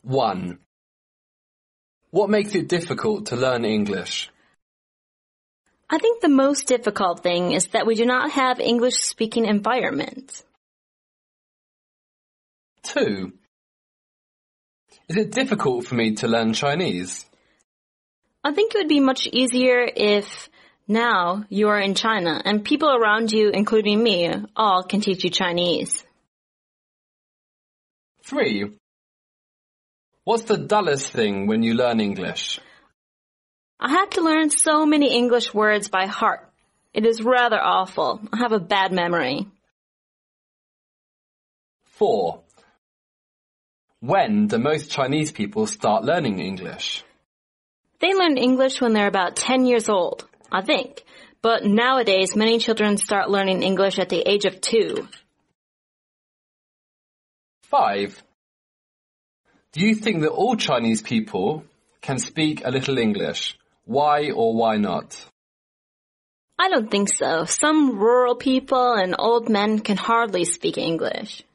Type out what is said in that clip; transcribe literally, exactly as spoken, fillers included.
one. What makes it difficult to learn English? I think the most difficult thing is that we do not have English-speaking environment. two. Is it difficult for me to learn Chinese? I think it would be much easier if now you are in China and people around you, including me, all can teach you Chinese. three. What's the dullest thing when you learn English? I have to learn so many English words by heart. It is rather awful. I have a bad memory. four. When do most Chinese people start learning English? They learn English when they're about ten years old, I think. But nowadays, many children start learning English at the age of two. five. Do you think that all Chinese people can speak a little English? Why or why not? I don't think so. Some rural people and old men can hardly speak English.